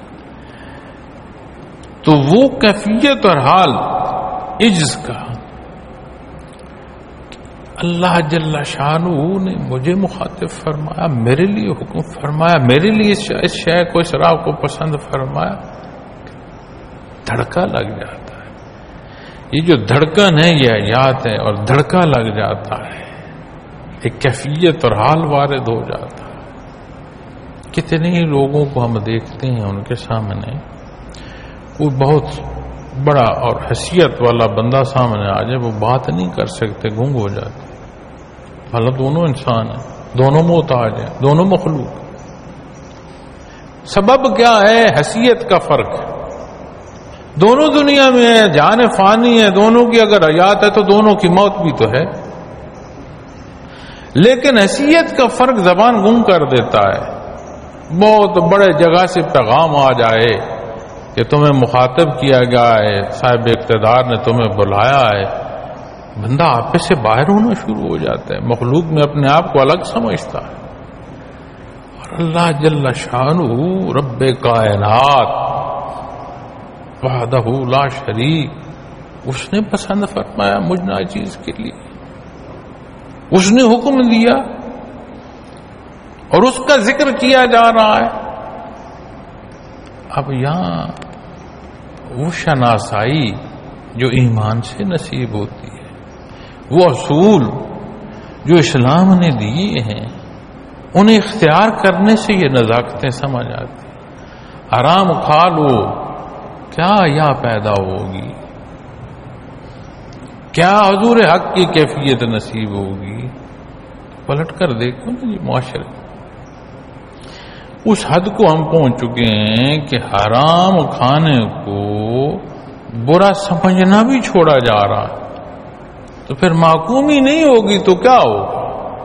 تو وہ کیفیت اور حال عجز کا، اللہ جل شانہ نے مجھے مخاطب فرمایا، میرے لیے حکم فرمایا، میرے لیے اس شے کو، اس راہ کو پسند فرمایا، دھڑکا لگ جاتا ہے۔ یہ جو دھڑکن ہے یہ حیات ہے، اور دھڑکا لگ جاتا ہے، ایک کیفیت اور حال وارد ہو جاتا ہے۔ کتنے ہی لوگوں کو ہم دیکھتے ہیں ان کے سامنے کوئی بہت بڑا اور حیثیت والا بندہ سامنے آ جائے، وہ بات نہیں کر سکتے، گونگ ہو جاتے۔ بھلا دونوں انسان ہیں، دونوں محتاج ہیں، دونوں مخلوق۔ سبب کیا ہے؟ حیثیت کا فرق ہے۔ دونوں دنیا میں ہے، جان فانی ہے، دونوں کی اگر حیات ہے تو دونوں کی موت بھی تو ہے، لیکن حیثیت کا فرق زبان گم کر دیتا ہے۔ بہت بڑے جگہ سے پیغام آ جائے کہ تمہیں مخاطب کیا گیا ہے، صاحب اقتدار نے تمہیں بلایا ہے، بندہ آپ سے باہر ہونا شروع ہو جاتا ہے، مخلوق میں اپنے آپ کو الگ سمجھتا ہے۔ اور اللہ جل شانہ رب کائنات وحدہ لا شریک، اس نے پسند فرمایا مجھ ناچیز کے لیے، اس نے حکم دیا اور اس کا ذکر کیا جا رہا ہے۔ اب یہاں وہ شناسائی جو ایمان سے نصیب ہوتی ہے، وہ اصول جو اسلام نے دیے ہیں، انہیں اختیار کرنے سے یہ نزاکتیں سمجھ آتی ہیں۔ حرام کھا لو، کیا یا پیدا ہوگی؟ کیا حضور حق کی کیفیت نصیب ہوگی؟ پلٹ کر دیکھو نا، یہ معاشرے اس حد کو ہم پہنچ چکے ہیں کہ حرام کھانے کو برا سمجھنا بھی چھوڑا جا رہا ہے۔ تو پھر معقومی نہیں ہوگی تو کیا ہوگا؟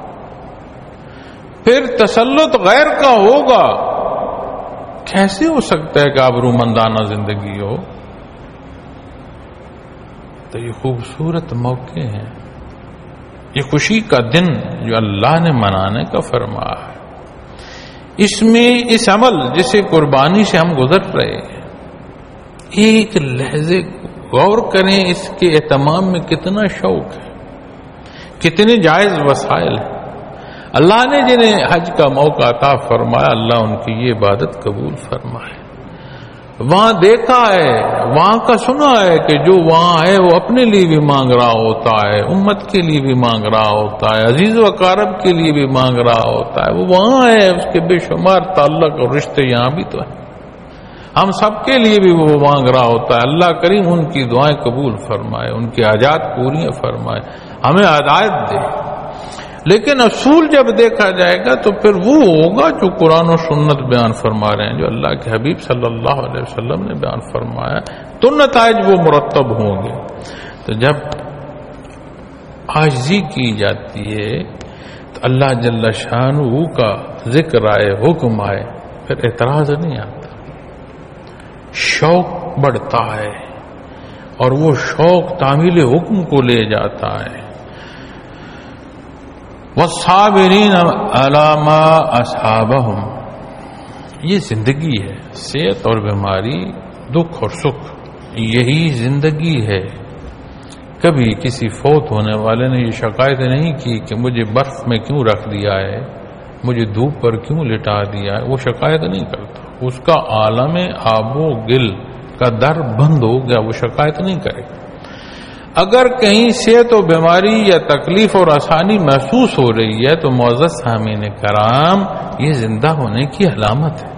پھر تسلط غیر کا ہوگا۔ کیسے ہو سکتا ہے کہ آبرومندانہ زندگی ہو؟ تو یہ خوبصورت موقع ہے، یہ خوشی کا دن جو اللہ نے منانے کا فرمایا ہے۔ اس میں اس عمل جسے قربانی سے ہم گزر رہے ہیں، ایک لحظے غور کریں اس کے اہتمام میں کتنا شوق ہے، کتنے جائز وسائل ہیں۔ اللہ نے جنہیں حج کا موقع عطا فرمایا، اللہ ان کی یہ عبادت قبول فرمائے۔ وہاں دیکھا ہے، وہاں کا سنا ہے کہ جو وہاں ہے وہ اپنے لیے بھی مانگ رہا ہوتا ہے، امت کے لیے بھی مانگ رہا ہوتا ہے، عزیز و اقارب کے لیے بھی مانگ رہا ہوتا ہے۔ وہ وہاں ہے، اس کے بے شمار تعلق اور رشتے یہاں بھی تو ہیں، ہم سب کے لیے بھی وہ مانگ رہا ہوتا ہے۔ اللہ کریم ان کی دعائیں قبول فرمائے، ان کی حاجات پوریاں فرمائے، ہمیں ہدایت دے۔ لیکن اصول جب دیکھا جائے گا تو پھر وہ ہوگا جو قرآن و سنت بیان فرما رہے ہیں، جو اللہ کے حبیب صلی اللہ علیہ وسلم نے بیان فرمایا، تو نتائج وہ مرتب ہوں گے۔ تو جب عاجزی کی جاتی ہے تو اللہ جل شانہ کا ذکر آئے، حکم آئے، پھر اعتراض نہیں آتا، شوق بڑھتا ہے، اور وہ شوق تعمیل حکم کو لے جاتا ہے۔ والصابرین علی ما اصابہم، یہ زندگی ہے، صحت اور بیماری، دکھ اور سکھ، یہی زندگی ہے۔ کبھی کسی فوت ہونے والے نے یہ شکایت نہیں کی کہ مجھے برف میں کیوں رکھ دیا ہے، مجھے دھوپ پر کیوں لٹا دیا ہے، وہ شکایت نہیں کرتا، اس کا عالم آب و گل کا در بند ہو گیا، وہ شکایت نہیں کرے گا۔ اگر کہیں صحت و بیماری یا تکلیف اور آسانی محسوس ہو رہی ہے تو معزز سامعین کرام، یہ زندہ ہونے کی علامت ہے۔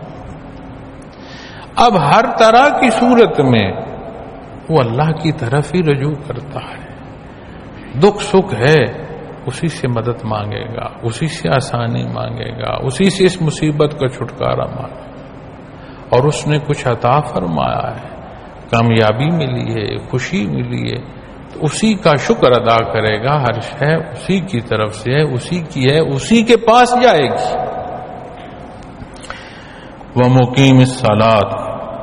اب ہر طرح کی صورت میں وہ اللہ کی طرف ہی رجوع کرتا ہے، دکھ سکھ ہے اسی سے مدد مانگے گا، اسی سے آسانی مانگے گا، اسی سے اس مصیبت کا چھٹکارا مانگے گا، اور اس نے کچھ عطا فرمایا ہے، کامیابی ملی ہے، خوشی ملی ہے، تو اسی کا شکر ادا کرے گا۔ ہر شے اسی کی طرف سے ہے، اسی کی ہے، اسی کے پاس جائے گی۔ وَمُقِيمِ الصَّلَاةِ،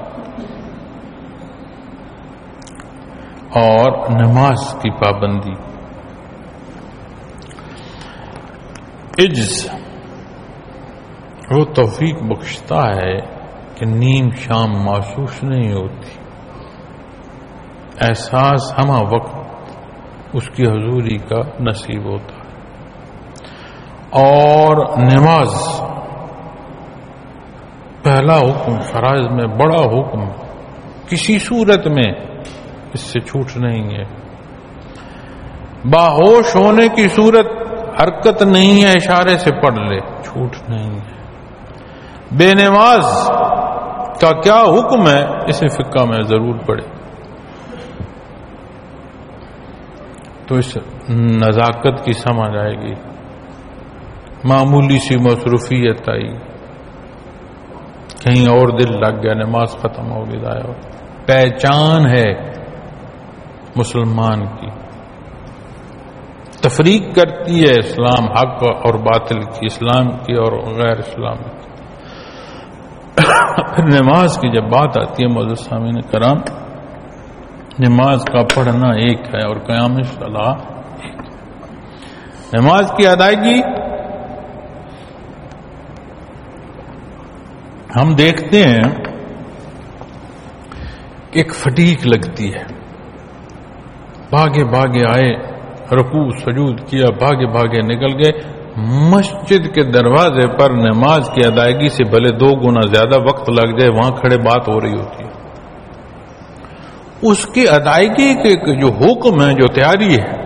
اور نماز کی پابندی۔ عجز وہ توفیق بخشتا ہے کہ نیم شام محسوس نہیں ہوتی، احساس ہمہ وقت اس کی حضوری کا نصیب ہوتا ہے۔ اور نماز پہلا حکم، فرائض میں بڑا حکم، کسی صورت میں اس سے چھوٹ نہیں ہے۔ باہوش ہونے کی صورت حرکت نہیں ہے، اشارے سے پڑھ لے، چھوٹ نہیں ہے۔ بے نماز کا کیا حکم ہے، اسے فقہ میں ضرور پڑھے تو اس نزاکت کی سمجھ آئے گی۔ معمولی سی مصروفیت آئی، کہیں اور دل لگ گیا، نماز ختم ہو گئی، ضائع ہو۔ پہچان ہے مسلمان کی، تفریق کرتی ہے اسلام حق اور باطل کی، اسلام کی اور غیر اسلام کی۔ پھر نماز کی جب بات آتی ہے معزز سامعین کرام، نماز کا پڑھنا ایک ہے اور قیام صلاح ایک۔ نماز کی ادائیگی ہم دیکھتے ہیں کہ ایک فٹیک لگتی ہے، بھاگے بھاگے آئے، رکوع سجود کیا، بھاگے بھاگے نکل گئے۔ مسجد کے دروازے پر نماز کی ادائیگی سے بھلے دو گنا زیادہ وقت لگ جائے، وہاں کھڑے بات ہو رہی ہوتی ہے۔ اس کی ادائیگی کے جو حکم ہے، جو تیاری ہے،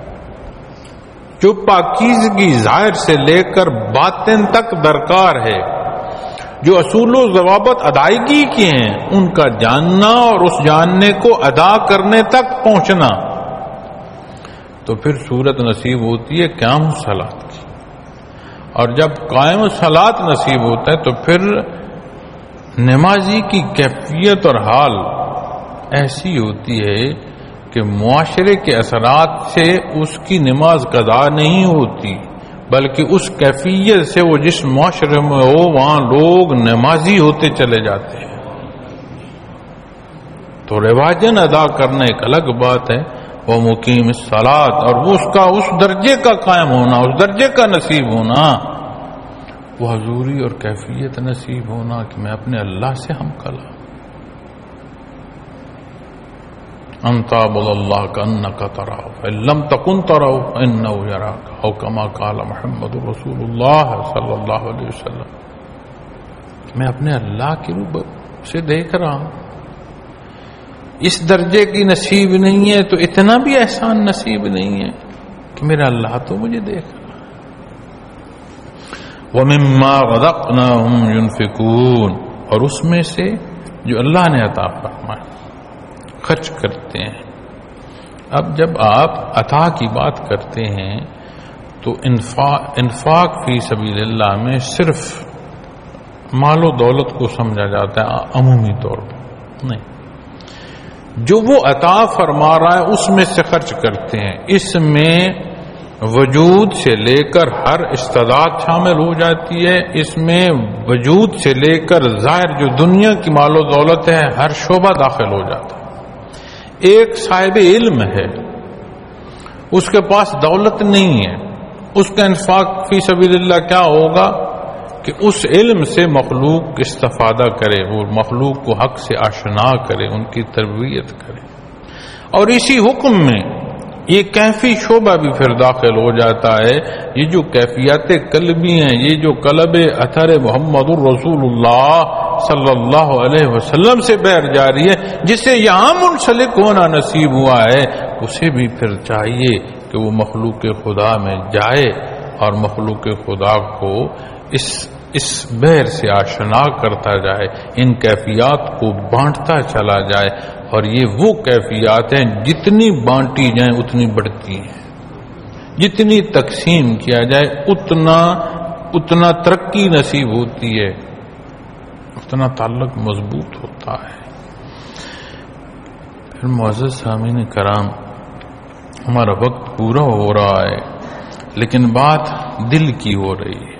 جو پاکیزگی ظاہر سے لے کر باطن تک درکار ہے، جو اصول و ضوابط ادائیگی کے ہیں، ان کا جاننا اور اس جاننے کو ادا کرنے تک پہنچنا، تو پھر صورت نصیب ہوتی ہے قیام الصلاۃ کی۔ اور جب قائم الصلاۃ نصیب ہوتا ہے تو پھر نمازی کی کیفیت اور حال ایسی ہوتی ہے کہ معاشرے کے اثرات سے اس کی نماز قضا نہیں ہوتی، بلکہ اس کیفیت سے وہ جس معاشرے میں ہو وہاں لوگ نمازی ہوتے چلے جاتے ہیں۔ تو رواجن ادا کرنا ایک الگ بات ہے، وہ مقیم الصلاۃ، اور وہ اس کا اس درجے کا قائم ہونا، اس درجے کا نصیب ہونا، وہ حضوری اور کیفیت نصیب ہونا کہ میں اپنے اللہ سے ہم کلام۔ ان تعبد اللہ کأنک تراہ فإن لم تکن تراہ فإنہ یراک او کما قال محمد رسول اللہ صلی اللہ علیہ وسلم. میں اپنے اللہ کی روح سے دیکھ رہا ہوں. اس درجے کی نصیب نہیں ہے تو اتنا بھی احسان نصیب نہیں ہے کہ میرا اللہ تو مجھے دیکھ رہا. وَمِمَّا رَزَقْنَاهُمْ يُنْفِقُونَ اور اس میں سے جو اللہ نے عطا فرمایا خرچ کرتے ہیں. اب جب آپ عطا کی بات کرتے ہیں تو انفاق انفاق فی سبیل اللہ میں صرف مال و دولت کو سمجھا جاتا ہے عمومی طور پر نہیں. جو وہ عطا فرما رہا ہے اس میں سے خرچ کرتے ہیں. اس میں وجود سے لے کر ہر استعداد شامل ہو جاتی ہے. اس میں وجود سے لے کر ظاہر جو دنیا کی مال و دولت ہے ہر شعبہ داخل ہو جاتا ہے. ایک صاحب علم ہے, اس کے پاس دولت نہیں ہے, اس کا انفاق فی سبیل اللہ کیا ہوگا کہ اس علم سے مخلوق استفادہ کرے, وہ مخلوق کو حق سے آشنا کرے, ان کی تربیت کرے. اور اسی حکم میں یہ کیفی شعبہ بھی پھر داخل ہو جاتا ہے. یہ جو کیفیات قلبی ہیں, یہ جو قلب اثر محمد الرسول اللہ صلی اللہ علیہ وسلم سے بہر جاری ہے, جسے یہاں منسلک ہونا نصیب ہوا ہے, اسے بھی پھر چاہیے کہ وہ مخلوق خدا میں جائے اور مخلوق خدا کو اس اس بہر سے آشنا کرتا جائے, ان کیفیات کو بانٹتا چلا جائے. اور یہ وہ کیفیات ہیں جتنی بانٹی جائیں اتنی بڑھتی ہیں, جتنی تقسیم کیا جائے اتنا اتنا ترقی نصیب ہوتی ہے, اتنا تعلق مضبوط ہوتا ہے. پھر معزز سامعین کرام, ہمارا وقت پورا ہو رہا ہے لیکن بات دل کی ہو رہی ہے.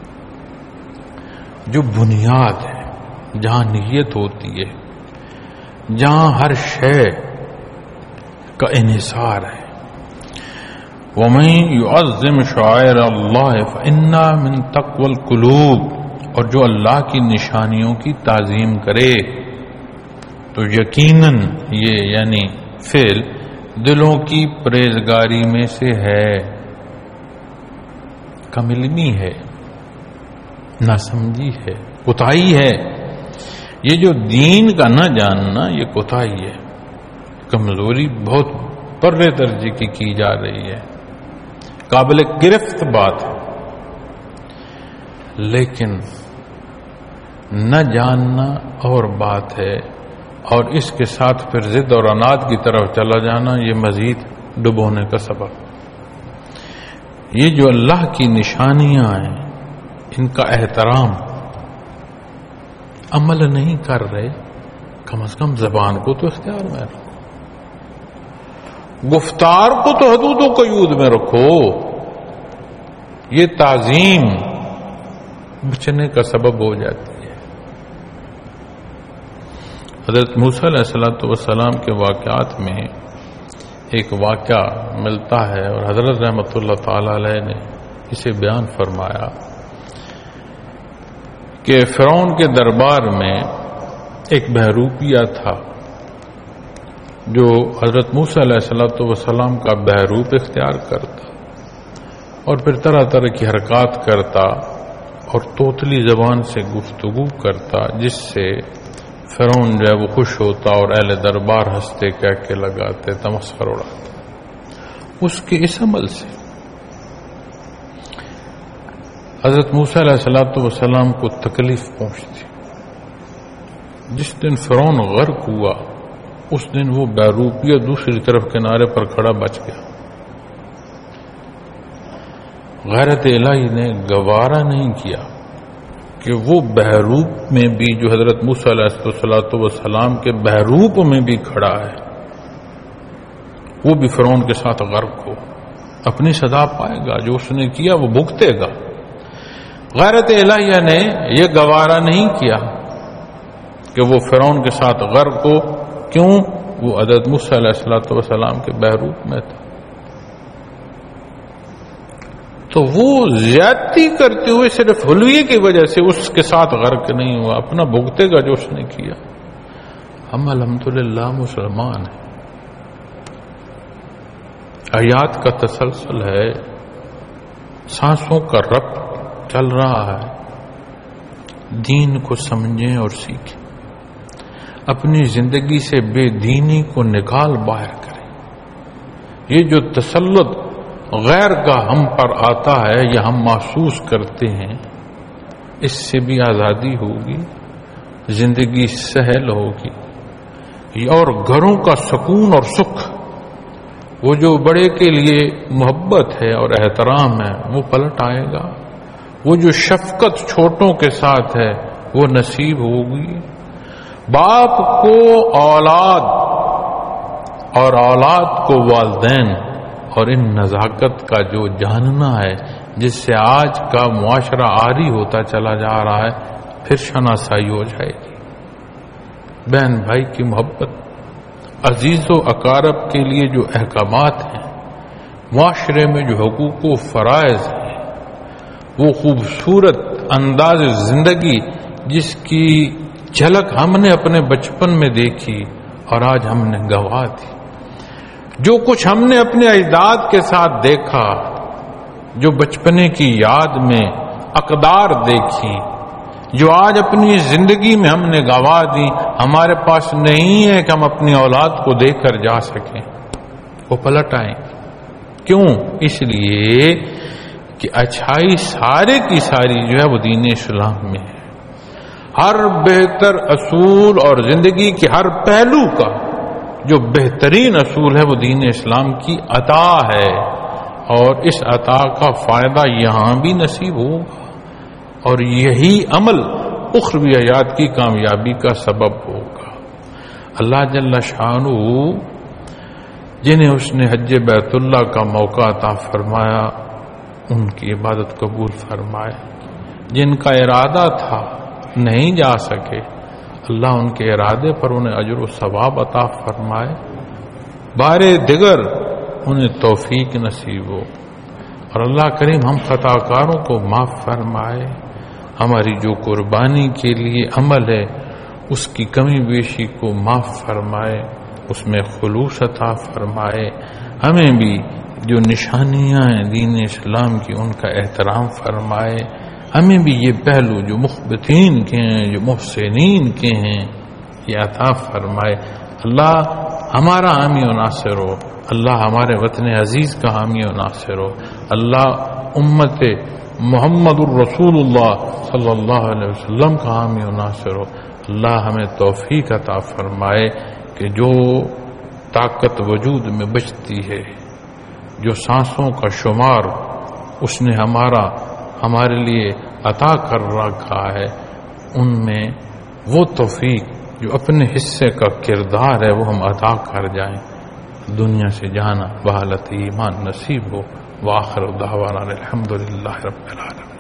جو بنیاد ہے, جہاں نیت ہوتی ہے, جہاں ہر شے کا انحصار ہے. وَمَن يُعَظِّمْ شَعَائِرَ اللَّهِ فَإِنَّهَا مِن تَقْوَى الْقُلُوبِ اور جو اللہ کی نشانیوں کی تعظیم کرے تو یقیناً یہ یعنی فعل دلوں کی پرہیزگاری میں سے ہے. کم علمی ہے, ناسمجھی ہے, کوتاہی ہے. یہ جو دین کا نہ جاننا یہ کوتاہی ہے, کمزوری بہت بڑے درجے کی کی جا رہی ہے, قابل گرفت بات ہے. لیکن نہ جاننا اور بات ہے, اور اس کے ساتھ پھر ضد اور عناد کی طرف چلا جانا یہ مزید ڈبونے کا سبب. یہ جو اللہ کی نشانیاں ہیں ان کا احترام عمل نہیں کر رہے, کم از کم زبان کو تو اختیار میں رکھو, گفتار کو تو حدود و قیود میں رکھو. یہ تعظیم بچنے کا سبب ہو جاتی ہے. حضرت موسیٰ علیہ الصلوۃ والسلام کے واقعات میں ایک واقعہ ملتا ہے اور حضرت رحمۃ اللہ تعالی علیہ نے اسے بیان فرمایا کہ فرعون کے دربار میں ایک بہروپیہ تھا جو حضرت موسیٰ علیہ الصلوۃ والسلام کا بہروپ اختیار کرتا اور پھر طرح طرح کی حرکات کرتا اور توتلی زبان سے گفتگو کرتا, جس سے فرعون جو ہے وہ خوش ہوتا اور اہل دربار ہنستے کہہ کے لگاتے, تمسخر اڑاتے. اس کے اس عمل سے حضرت موسیٰ علیہ الصلوۃ والسلام کو تکلیف پہنچتی. جس دن فرعون غرق ہوا اس دن وہ بہروپیہ دوسری طرف کنارے پر کھڑا بچ گیا. غیرت الہی نے گوارا نہیں کیا کہ وہ بہروپ میں بھی جو حضرت موسیٰ علیہ الصلوۃ والسلام کے بہروپ میں بھی کھڑا ہے وہ بھی فرعون کے ساتھ غرق ہو. اپنی سزا پائے گا, جو اس نے کیا وہ بھگتے گا. غیرت الہیہ نے یہ گوارا نہیں کیا کہ وہ فرعون کے ساتھ غرق ہو. کیوں؟ وہ حضرت موسیٰ علیہ الصلوۃ والسلام کے بہروپ میں تھا. تو وہ زیادتی کرتے ہوئے صرف حلویے کی وجہ سے اس کے ساتھ غرق نہیں ہوا, اپنا بھگتے گا جو اس نے کیا. ہم الحمدللہ مسلمان ہیں, آیات کا تسلسل ہے، سانسوں کا ربط چل رہا ہے. دین کو سمجھیں اور سیکھیں، اپنی زندگی سے بے دینی کو نکال باہر کریں. یہ جو تسلط غیر کا ہم پر آتا ہے یا ہم محسوس کرتے ہیں، اس سے بھی آزادی ہوگی، زندگی سہل ہوگی، اور گھروں کا سکون اور سکھ، وہ جو بڑے کے لیے محبت ہے اور احترام ہے، وہ پلٹ آئے گا. وہ جو شفقت چھوٹوں کے ساتھ ہے وہ نصیب ہوگی. باپ کو اولاد اور اولاد کو والدین، اور ان نزاکت کا جو جاننا ہے جس سے آج کا معاشرہ عاری ہوتا چلا جا رہا ہے، پھر شناسائی ہو جائے گی. بہن بھائی کی محبت، عزیز و اقارب کے لیے جو احکامات ہیں، معاشرے میں جو حقوق و فرائض ہیں، وہ خوبصورت انداز زندگی جس کی جھلک ہم نے اپنے بچپن میں دیکھی اور آج ہم نے گنوا دی. جو کچھ ہم نے اپنے اجداد کے ساتھ دیکھا، جو بچپنے کی یاد میں اقدار دیکھی، جو آج اپنی زندگی میں ہم نے گنوا دی، ہمارے پاس نہیں ہے کہ ہم اپنی اولاد کو دے کر جا سکیں. وہ پلٹ آئیں. کیوں؟ اس لیے کہ اچھائی سارے کی ساری جو ہے وہ دین اسلام میں ہے. ہر بہتر اصول اور زندگی کے ہر پہلو کا جو بہترین اصول ہے وہ دین اسلام کی عطا ہے، اور اس عطا کا فائدہ یہاں بھی نصیب ہوگا، اور یہی عمل اخروی حیات کی کامیابی کا سبب ہوگا. اللہ جل شانہ جنہیں اس نے حج بیت اللہ کا موقع عطا فرمایا، ان کی عبادت قبول فرمائے. جن کا ارادہ تھا نہیں جا سکے، اللہ ان کے ارادے پر انہیں اجر و ثواب عطا فرمائے. بارے دیگر انہیں توفیق نصیب ہو، اور اللہ کریم ہم خطا کاروں کو معاف فرمائے. ہماری جو قربانی کے لیے عمل ہے اس کی کمی بیشی کو معاف فرمائے، اس میں خلوص عطا فرمائے. ہمیں بھی جو نشانیاں ہیں دین اسلام کی ان کا احترام فرمائے. ہمیں بھی یہ پہلو جو مخبتین کے ہیں، جو محسنین کے ہیں، یہ عطا فرمائے. اللہ ہمارا حامی و ناصر ہو، اللہ ہمارے وطن عزیز کا حامی و ناصر ہو. اللہ امت محمد الرسول اللہ صلی اللہ علیہ وسلم کا حامی و ناصر ہو. اللہ ہمیں توفیق عطا فرمائے کہ جو طاقت وجود میں بچتی ہے، جو سانسوں کا شمار اس نے ہمارا ہمارے لیے عطا کر رکھا ہے، ان میں وہ توفیق جو اپنے حصے کا کردار ہے وہ ہم عطا کر جائیں. دنیا سے جانا بحالت ایمان نصیب ہو. وآخر دعوانا الحمدللہ رب العالمین.